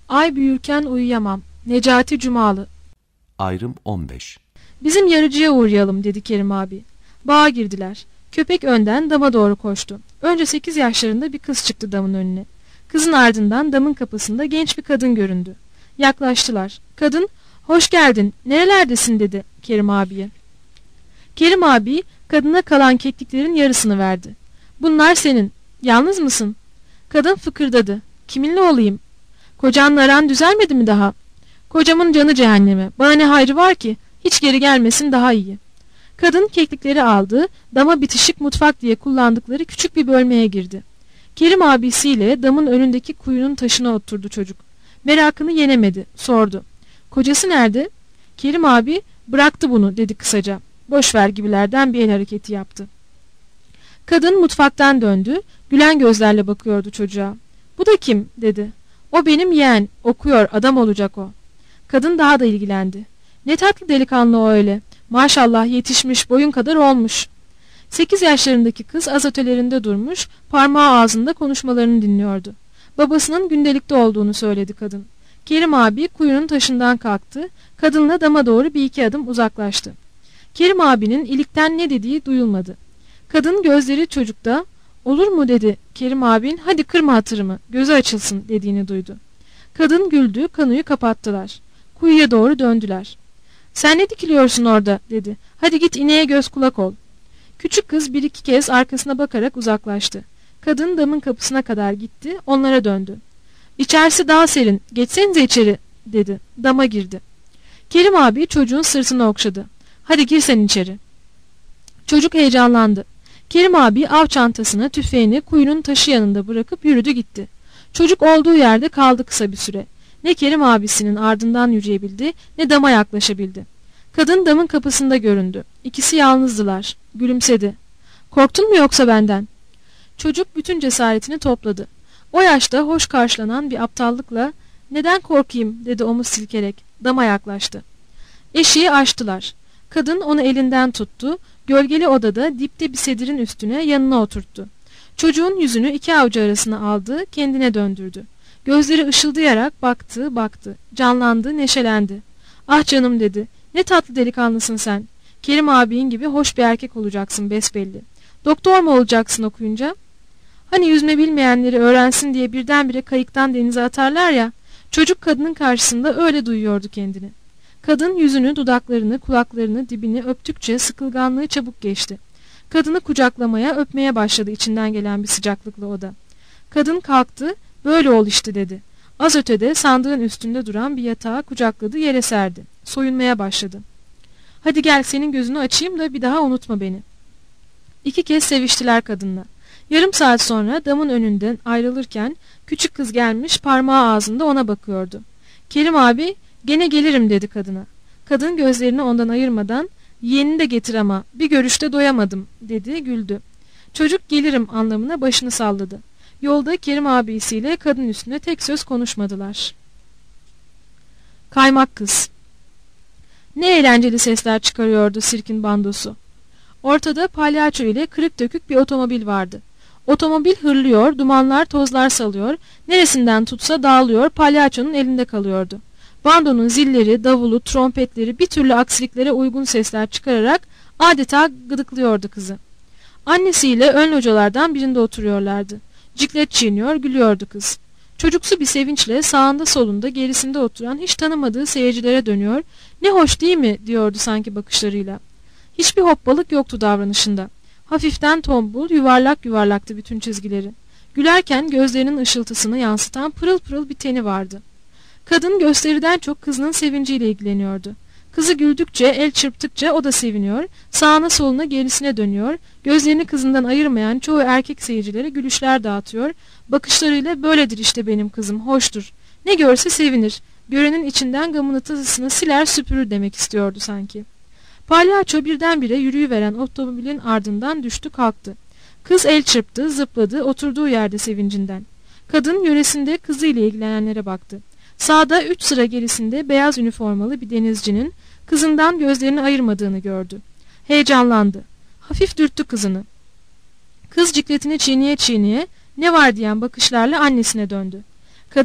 Ay büyürken uyuyamam. Necati Cumalı. Ayrım 15. Bizim yarıcıya uğrayalım dedi Kerim abi. Bağa girdiler. Köpek önden dama doğru koştu. Önce 8 yaşlarında bir kız çıktı damın önüne. Kızın ardından damın kapısında genç bir kadın göründü. Yaklaştılar. Kadın, "Hoş geldin, nerelerdesin?" dedi Kerim abiye. Kerim abi kadına kalan kekliklerin yarısını verdi. "Bunlar senin. Yalnız mısın?" Kadın fıkırdadı. "Kiminle olayım?" "Kocanla aran düzelmedi mi daha?" "Kocamın canı cehenneme. Bana ne hayrı var ki? Hiç geri gelmesin daha iyi." Kadın keklikleri aldı, dama bitişik mutfak diye kullandıkları küçük bir bölmeye girdi. Kerim abisiyle damın önündeki kuyunun taşına oturdu çocuk. Merakını yenemedi, sordu. "Kocası nerede?" Kerim abi, "Bıraktı bunu," dedi kısaca. "Boşver" gibilerden bir el hareketi yaptı. Kadın mutfaktan döndü, gülen gözlerle bakıyordu çocuğa. "Bu da kim?" dedi. "O benim yeğen, okuyor, adam olacak o." Kadın daha da ilgilendi. "Ne tatlı delikanlı o öyle. Maşallah yetişmiş, boyun kadar olmuş." 8 yaşlarındaki kız atölyesinde durmuş, parmağı ağzında konuşmalarını dinliyordu. Babasının gündelikte olduğunu söyledi kadın. Kerim abi kuyunun taşından kalktı, kadınla dama doğru bir iki adım uzaklaştı. Kerim abinin ilikten ne dediği duyulmadı. Kadın gözleri çocukta, "Olur mu?" dedi. Kerim abin, "Hadi kırma hatırımı, gözü açılsın," dediğini duydu. Kadın güldü, kanuyu kapattılar. Kuyuya doğru döndüler. "Sen ne dikiliyorsun orada?" dedi. "Hadi git ineğe göz kulak ol." Küçük kız bir iki kez arkasına bakarak uzaklaştı. Kadın damın kapısına kadar gitti, onlara döndü. "İçerisi daha serin, geçsenize içeri," dedi. Dama girdi. Kerim abi çocuğun sırtını okşadı. "Hadi gir sen içeri." Çocuk heyecanlandı. Kerim abi av çantasını, tüfeğini kuyunun taşı yanında bırakıp yürüdü gitti. Çocuk olduğu yerde kaldı kısa bir süre. Ne Kerim abisinin ardından yürüyebildi, ne dama yaklaşabildi. Kadın damın kapısında göründü. İkisi yalnızdılar. Gülümsedi. "Korktun mu yoksa benden?" Çocuk bütün cesaretini topladı. O yaşta hoş karşılanan bir aptallıkla, "Neden korkayım?" dedi omuz silkerek. Dama yaklaştı. Eşiği açtılar. Kadın onu elinden tuttu. Gölgeli odada dipte bir sedirin üstüne yanına oturttu. Çocuğun yüzünü iki avucu arasına aldı, kendine döndürdü. Gözleri ışıldayarak baktı. Canlandı, neşelendi. "Ah canım," dedi. "Ne tatlı delikanlısın sen. Kerim abin gibi hoş bir erkek olacaksın besbelli. Doktor mu olacaksın okuyunca?" Hani yüzme bilmeyenleri öğrensin diye birdenbire kayıktan denize atarlar ya. Çocuk kadının karşısında öyle duyuyordu kendini. Kadın yüzünü, dudaklarını, kulaklarını, dibini öptükçe sıkılganlığı çabuk geçti. Kadını kucaklamaya, öpmeye başladı içinden gelen bir sıcaklıkla o da. Kadın kalktı, "Böyle ol işte," dedi. Az ötede sandığın üstünde duran bir yatağı kucakladı, yere serdi. Soyunmaya başladı. "Hadi gel senin gözünü açayım da bir daha unutma beni." 2 kez seviştiler kadınla. Yarım saat sonra damın önünden ayrılırken küçük kız gelmiş, parmağı ağzında ona bakıyordu. Kerim abi, "Gene gelirim," dedi kadına. Kadın gözlerini ondan ayırmadan, "Yeğenini de getir ama bir görüşte doyamadım," dedi, güldü. Çocuk "Gelirim" anlamına başını salladı. Yolda Kerim abisiyle kadın üstüne tek söz konuşmadılar. Kaymak kız. Ne eğlenceli sesler çıkarıyordu sirkin bandosu. Ortada palyaço ile kırık dökük bir otomobil vardı. Otomobil hırlıyor, dumanlar tozlar salıyor, neresinden tutsa dağılıyor, palyaçonun elinde kalıyordu. Bandonun zilleri, davulu, trompetleri bir türlü aksiliklere uygun sesler çıkararak adeta gıdıklıyordu kızı. Annesiyle ön localardan birinde oturuyorlardı. Ciklet çiğniyor, gülüyordu kız. Çocuksu bir sevinçle sağında solunda gerisinde oturan hiç tanımadığı seyircilere dönüyor, "Ne hoş değil mi?" diyordu sanki bakışlarıyla. Hiçbir hopbalık yoktu davranışında. Hafiften tombul, yuvarlak yuvarlaktı bütün çizgileri. Gülerken gözlerinin ışıltısını yansıtan pırıl pırıl bir teni vardı. Kadın gösteriden çok kızının sevinciyle ilgileniyordu. Kızı güldükçe, el çırptıkça o da seviniyor, sağına soluna gerisine dönüyor, gözlerini kızından ayırmayan çoğu erkek seyircilere gülüşler dağıtıyor, bakışlarıyla "Böyledir işte benim kızım, hoştur. Ne görse sevinir, görenin içinden gamını tasasını siler süpürür," demek istiyordu sanki. Palyaço birdenbire yürüyüveren otomobilin ardından düştü kalktı. Kız el çırptı, zıpladı, oturduğu yerde sevincinden. Kadın yöresinde kızıyla ilgilenenlere baktı. Sağda 3 sıra gerisinde beyaz üniformalı bir denizcinin kızından gözlerini ayırmadığını gördü. Heyecanlandı. Hafif dürttü kızını. Kız cikletini çiğneye çiğneye "Ne var?" diyen bakışlarla annesine döndü. Kadın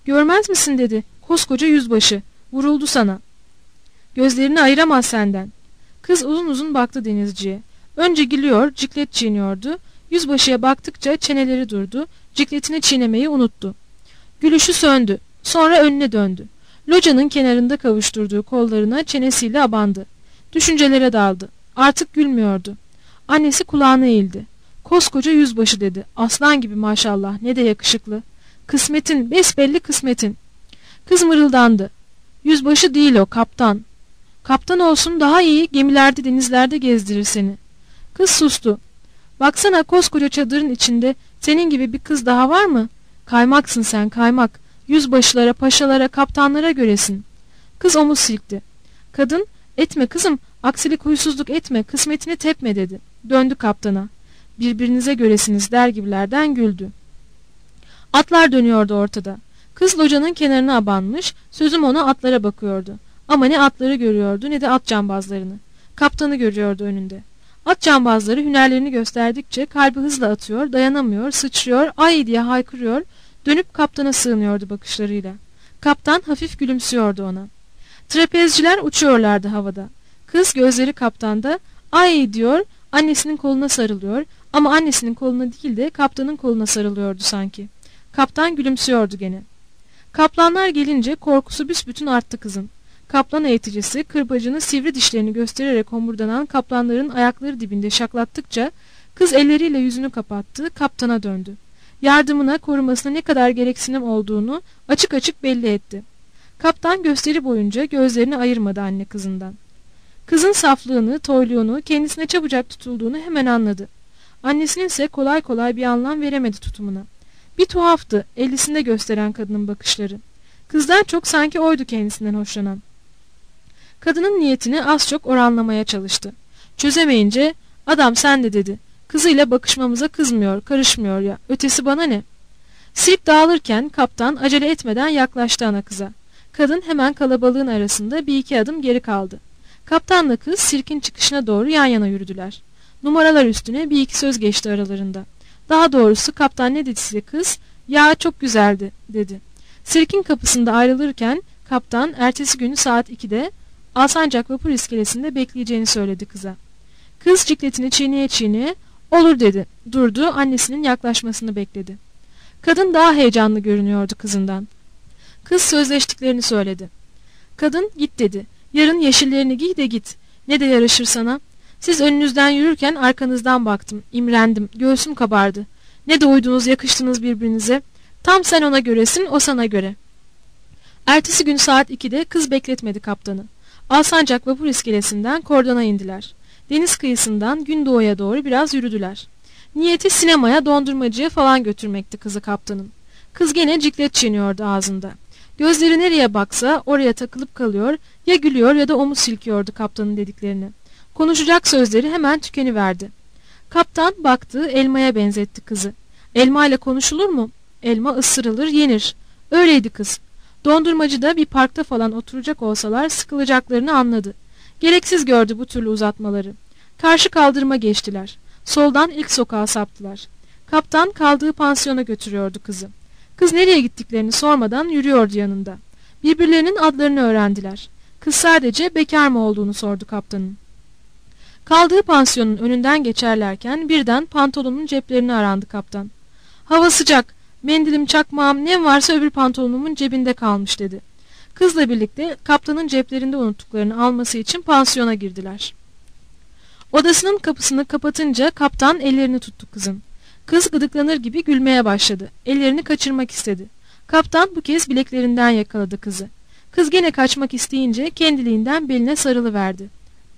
Görmez misin dedi. Koskoca yüzbaşı. Vuruldu sana. Gözlerini ayıramaz senden. Kız uzun uzun baktı denizciye. Önce gülüyor, ciklet çiğniyordu. Yüzbaşıya baktıkça çeneleri durdu. Cikletini çiğnemeyi unuttu. Gülüşü söndü. Sonra önüne döndü. Locanın kenarında kavuşturduğu kollarına çenesiyle abandı. Düşüncelere daldı. Artık gülmüyordu. Annesi kulağına eğildi. Koskoca yüzbaşı dedi. Aslan gibi maşallah, ne de yakışıklı. Kısmetin, besbelli kısmetin. Kız mırıldandı. Yüzbaşı değil o, kaptan. Kaptan olsun daha iyi, gemilerde denizlerde gezdirir seni. Kız sustu. Baksana, koskoca çadırın içinde senin gibi bir kız daha var mı? Kaymaksın sen, kaymak. Yüzbaşılara, paşalara, kaptanlara göresin. Kız omuz silkti. Kadın, etme kızım, aksilik huysuzluk etme, kısmetini tepme dedi. Döndü kaptana. Birbirinize göresiniz der gibilerden güldü. Atlar dönüyordu ortada. Kız locanın kenarına abanmış, sözüm ona atlara bakıyordu. Ama ne atları görüyordu ne de at cambazlarını. Kaptanı görüyordu önünde. At cambazları hünerlerini gösterdikçe kalbi hızla atıyor, dayanamıyor, sıçrıyor, ay diye haykırıyor, dönüp kaptana sığınıyordu bakışlarıyla. Kaptan hafif gülümsüyordu ona. Trapezciler uçuyorlardı havada. Kız gözleri kaptanda, ay diyor, annesinin koluna sarılıyor ama annesinin koluna değil de kaptanın koluna sarılıyordu sanki. Kaptan gülümsüyordu gene. Kaplanlar gelince korkusu büsbütün arttı kızın. Kaplan eğiticisi kırbacını sivri dişlerini göstererek homurdanan kaplanların ayakları dibinde şaklattıkça kız elleriyle yüzünü kapattı, kaptana döndü. Yardımına, korumasına ne kadar gereksinim olduğunu açık açık belli etti. Kaptan gösteri boyunca gözlerini ayırmadı anne kızından. Kızın saflığını, toyluğunu, kendisine çabucak tutulduğunu hemen anladı. Annesinin ise kolay kolay bir anlam veremedi tutumuna. Bir tuhaftı ellisinde gösteren kadının bakışları. Kızdan çok sanki oydu kendisinden hoşlanan. Kadının niyetini az çok oranlamaya çalıştı. Çözemeyince, adam sen de dedi. Kızıyla bakışmamıza kızmıyor, karışmıyor ya. Ötesi bana ne? Sirk dağılırken kaptan acele etmeden yaklaştı ana kıza. Kadın hemen kalabalığın arasında bir iki adım geri kaldı. Kaptanla kız sirkin çıkışına doğru yan yana yürüdüler. Numaralar üstüne bir iki söz geçti aralarında. Daha doğrusu kaptan ne dediyse kız, ya çok güzeldi dedi. Sirkin kapısında ayrılırken kaptan ertesi günü saat 2'de Alsancak vapur iskelesinde bekleyeceğini söyledi kıza. Kız cikletini çiğneye çiğneye olur dedi. Durdu, annesinin yaklaşmasını bekledi. Kadın daha heyecanlı görünüyordu kızından. Kız sözleştiklerini söyledi. Kadın git dedi. Yarın yeşillerini giy de git. Ne de yaraşır sana. Siz önünüzden yürürken arkanızdan baktım. İmrendim. Göğsüm kabardı. Ne de uydunuz, yakıştınız birbirinize. Tam sen ona göresin, o sana göre. Ertesi gün saat 2'de kız bekletmedi kaptanı. Alsancak vapur iskelesinden kordona indiler. Deniz kıyısından Gündoğu'ya doğru biraz yürüdüler. Niyeti sinemaya, dondurmacıya falan götürmekti kızı kaptanın. Kız gene ciklet çiğniyordu ağzında. Gözleri nereye baksa oraya takılıp kalıyor, ya gülüyor ya da omuz silkiyordu kaptanın dediklerini. Konuşacak sözleri hemen tükeniverdi. Kaptan baktı, elmaya benzetti kızı. Elma ile konuşulur mu? Elma ısırılır, yenir. Öyleydi kız. Dondurmacıda bir parkta falan oturacak olsalar sıkılacaklarını anladı. Gereksiz gördü bu türlü uzatmaları. Karşı kaldırıma geçtiler. Soldan ilk sokağa saptılar. Kaptan kaldığı pansiyona götürüyordu kızı. Kız nereye gittiklerini sormadan yürüyordu yanında. Birbirlerinin adlarını öğrendiler. Kız sadece bekar mı olduğunu sordu kaptanın. Kaldığı pansiyonun önünden geçerlerken birden pantolonun ceplerini arandı kaptan. Hava sıcak, mendilim, çakmağım, ne varsa öbür pantolonumun cebinde kalmış dedi. Kızla birlikte kaptanın ceplerinde unuttuklarını alması için pansiyona girdiler. Odasının kapısını kapatınca kaptan ellerini tuttu kızın. Kız gıdıklanır gibi gülmeye başladı. Ellerini kaçırmak istedi. Kaptan bu kez bileklerinden yakaladı kızı. Kız gene kaçmak isteyince kendiliğinden beline sarılıverdi.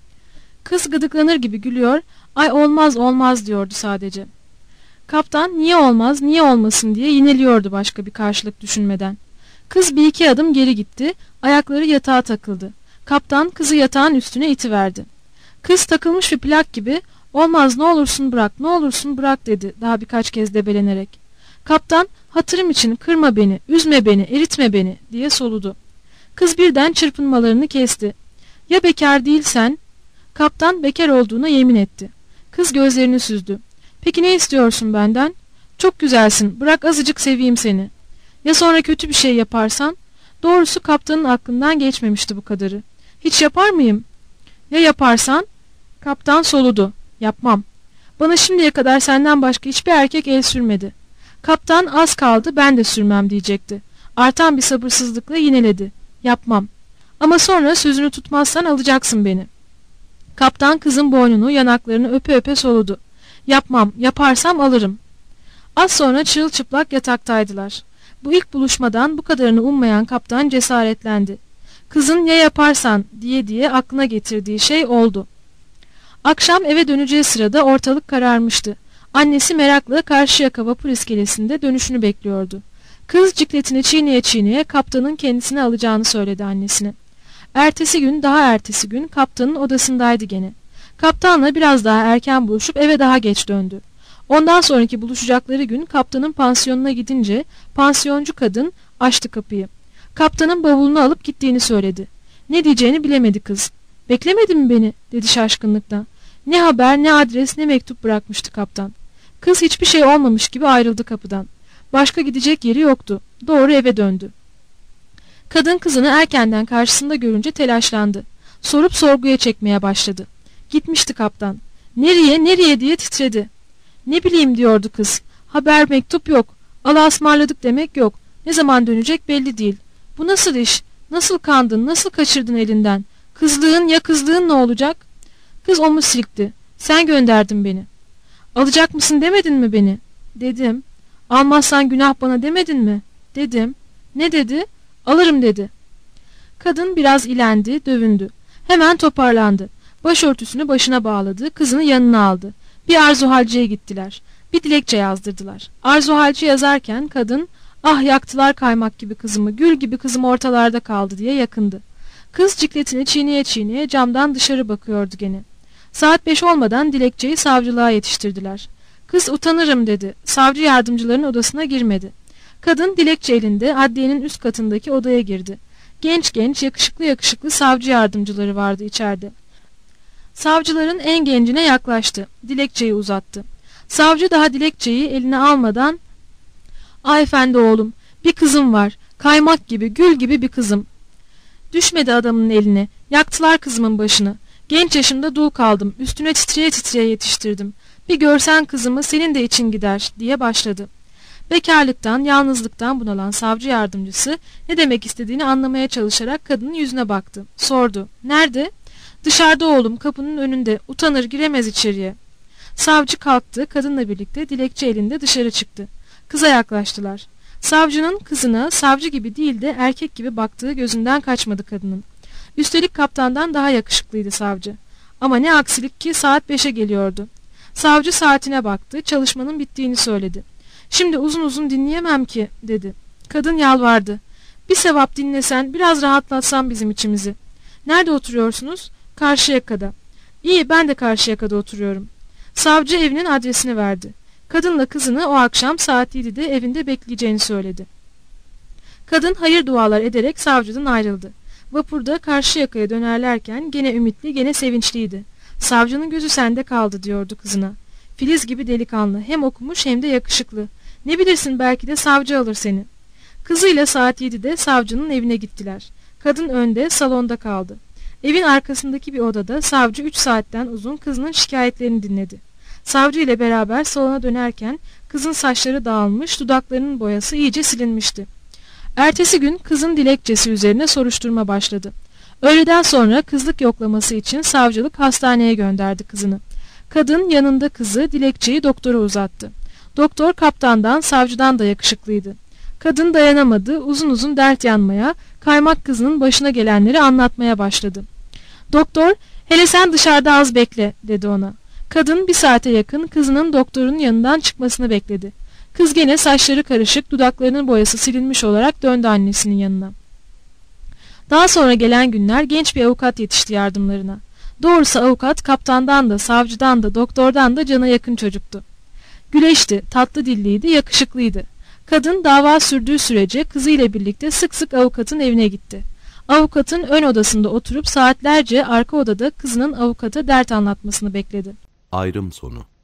Kız gıdıklanır gibi gülüyor, ay olmaz olmaz diyordu sadece. Kaptan niye olmaz, niye olmasın diye yineliyordu başka bir karşılık düşünmeden. Kız bir iki adım geri gitti, ayakları yatağa takıldı. Kaptan kızı yatağın üstüne itiverdi. Kız takılmış bir plak gibi, olmaz ne olursun bırak, ne olursun bırak dedi daha birkaç kez debelenerek. Kaptan hatırım için kırma beni, üzme beni, eritme beni diye soludu. Kız birden çırpınmalarını kesti. Ya bekar değilsen? Kaptan bekar olduğuna yemin etti. Kız gözlerini süzdü. Peki ne istiyorsun benden? Çok güzelsin, bırak azıcık seveyim seni. Ya sonra kötü bir şey yaparsan? Doğrusu kaptanın aklından geçmemişti bu kadarı. Hiç yapar mıyım? Ya yaparsan? Kaptan soludu. Yapmam. Bana şimdiye kadar senden başka hiçbir erkek el sürmedi. Kaptan az kaldı ben de sürmem diyecekti. Artan bir sabırsızlıkla yineledi. Yapmam. Ama sonra sözünü tutmazsan alacaksın beni. Kaptan kızın boynunu, yanaklarını öpe öpe soludu. Yapmam, yaparsam alırım. Az sonra çırılçıplak yataktaydılar. Bu ilk buluşmadan bu kadarını ummayan kaptan cesaretlendi. Kızın ya yaparsan diye aklına getirdiği şey oldu. Akşam eve döneceği sırada ortalık kararmıştı. Annesi merakla Karşıyaka vapur iskelesinde dönüşünü bekliyordu. Kız cikletini çiğneye çiğneye kaptanın kendisini alacağını söyledi annesine. Daha ertesi gün kaptanın odasındaydı gene. Kaptanla biraz daha erken buluşup eve daha geç döndü. Ondan sonraki buluşacakları gün kaptanın pansiyonuna gidince pansiyoncu kadın açtı kapıyı. Kaptanın bavulunu alıp gittiğini söyledi. Ne diyeceğini bilemedi kız. "Beklemedin mi beni?" dedi şaşkınlıkla. Ne haber, ne adres, ne mektup bırakmıştı kaptan. Kız hiçbir şey olmamış gibi ayrıldı kapıdan. Başka gidecek yeri yoktu. Doğru eve döndü. Kadın kızını erkenden karşısında görünce telaşlandı. Sorup sorguya çekmeye başladı. Gitmişti kaptan. "Nereye, nereye?" diye titredi. "Ne bileyim," diyordu kız. "Haber, mektup yok. Allah'a ısmarladık demek yok. Ne zaman dönecek belli değil. Bu nasıl iş? Nasıl kandın, nasıl kaçırdın elinden? Kızlığın ne olacak?" Kız omuz silkti. "Sen gönderdin beni." "Alacak mısın demedin mi beni?" "Dedim." "Almazsan günah bana demedin mi?" "Dedim." "Ne dedi?" "Alırım," dedi. Kadın biraz ilendi, dövündü. Hemen toparlandı. Başörtüsünü başına bağladı, kızını yanına aldı. Bir arzuhalciye gittiler. Bir dilekçe yazdırdılar. Arzuhalci yazarken kadın, "Ah yaktılar kaymak gibi kızımı, gül gibi kızım ortalarda kaldı," diye yakındı. Kız cikletini çiğneye çiğneye camdan dışarı bakıyordu gene. Saat 5 olmadan dilekçeyi savcılığa yetiştirdiler. Kız "Utanırım," dedi. Savcı yardımcıların odasına girmedi. Kadın dilekçe elinde adliyenin üst katındaki odaya girdi. Genç yakışıklı savcı yardımcıları vardı içeride. Savcıların en gencine yaklaştı. Dilekçeyi uzattı. Savcı daha dilekçeyi eline almadan, "Ah efendi oğlum, bir kızım var. Kaymak gibi, gül gibi bir kızım. Düşmedi adamın eline. Yaktılar kızımın başını. Genç yaşımda dul kaldım. Üstüne titreye titreye yetiştirdim. Bir görsen kızımı senin de için gider," diye başladı. Bekarlıktan, yalnızlıktan bunalan savcı yardımcısı ne demek istediğini anlamaya çalışarak kadının yüzüne baktı. Sordu. "Nerede?" "Dışarıda oğlum, kapının önünde. Utanır, giremez içeriye." Savcı kalktı, kadınla birlikte dilekçe elinde dışarı çıktı. Kıza yaklaştılar. Savcının kızına savcı gibi değil de erkek gibi baktığı gözünden kaçmadı kadının. Üstelik kaptandan daha yakışıklıydı savcı. Ama ne aksilik ki saat 5'e geliyordu. Savcı saatine baktı, çalışmanın bittiğini söyledi. "Şimdi uzun uzun dinleyemem ki," dedi. Kadın yalvardı. "Bir sevap dinlesen, biraz rahatlatsan bizim içimizi." "Nerede oturuyorsunuz?" "Karşıyaka'da." "İyi, ben de Karşıyaka'da oturuyorum." Savcı evinin adresini verdi. Kadınla kızını o akşam saat 7'de evinde bekleyeceğini söyledi. Kadın hayır dualar ederek savcıdan ayrıldı. Vapurda Karşıyaka'ya dönerlerken gene ümitli, gene sevinçliydi. "Savcının gözü sende kaldı," diyordu kızına. "Filiz gibi delikanlı, hem okumuş hem de yakışıklı. Ne bilirsin, belki de savcı alır seni." Kızıyla saat 7'de savcının evine gittiler. Kadın önde, salonda kaldı. Evin arkasındaki bir odada savcı 3 saatten uzun kızının şikayetlerini dinledi. Savcı ile beraber salona dönerken kızın saçları dağılmış, dudaklarının boyası iyice silinmişti. Ertesi gün kızın dilekçesi üzerine soruşturma başladı. Öğleden sonra kızlık yoklaması için savcılık hastaneye gönderdi kızını. Kadın yanında kızı, dilekçeyi doktora uzattı. Doktor kaptandan, savcıdan da yakışıklıydı. Kadın dayanamadı, uzun uzun dert yanmaya, kaymak kızının başına gelenleri anlatmaya başladı. Doktor, "Hele sen dışarıda az bekle," dedi ona. Kadın bir saate yakın kızının doktorun yanından çıkmasını bekledi. Kız gene saçları karışık, dudaklarının boyası silinmiş olarak döndü annesinin yanına. Daha sonra gelen günler genç bir avukat yetişti yardımlarına. Doğrusu avukat kaptandan da, savcıdan da, doktordan da cana yakın çocuktu. Güleşti, tatlı dilliydi, yakışıklıydı. Kadın dava sürdüğü sürece kızıyla birlikte sık sık avukatın evine gitti. Avukatın ön odasında oturup saatlerce arka odada kızının avukata dert anlatmasını bekledi. Ayrım sonu.